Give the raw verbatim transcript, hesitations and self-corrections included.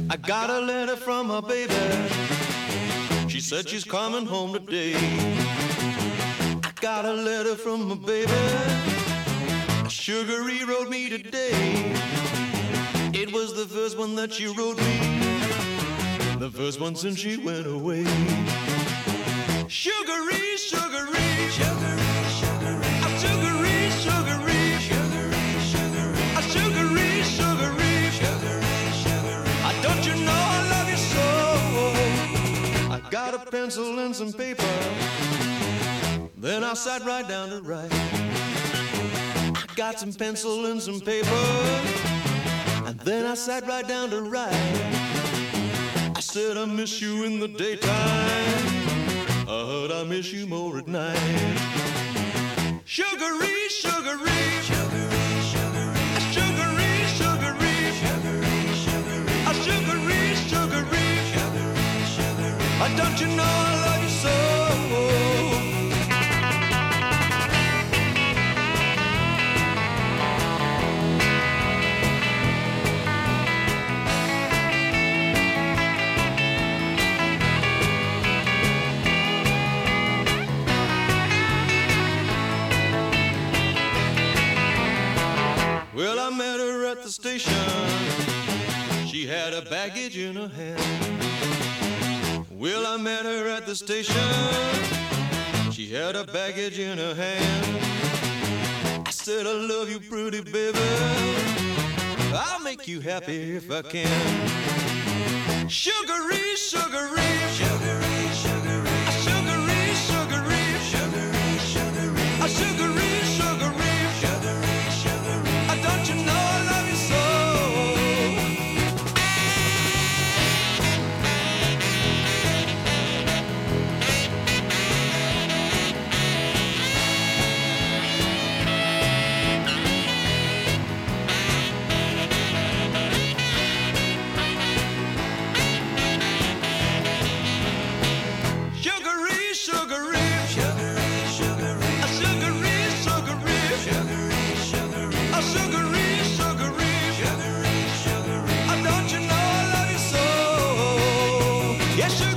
I got a letter from my baby. She said she's coming home today. I got a letter from my baby. Sugar he wrote me today. It was the first one that she wrote me, the first one since she went away. Sugary, sugary, sugary, sugary, a sugary, sugary, sugary, sugary, a sugary, sugary, sugary, sugary. I don't you know I love you so? I got a pencil and some paper, then I sat right down to write. I got some pencil and some paper, and then I sat right down to write. I said I miss you in the daytime, I heard I miss you more at night. Sugary, sugary, sugary, sugary, a sugary, sugary, sugary, sugary, a sugary, sugary, sugary, sugary. Oh, don't you know I love you so? Well, I met her at the station. She had a baggage in her hand. Well, I met her at the station. She had a baggage in her hand. I said, I love you, pretty baby. I'll make you happy if I can. Sugary, sugary, sugary, sugary, a sugary, sugary, sugary, sugary, a sugary, sugary, sugary, sugary. Don't you know I love you so? Sugary, sugary, sugary, sugary, a sugary, sugary, sugary, sugary, a sugary, sugary, sugary, sugary. Oh, don't you know I love you so? Yes, sugar.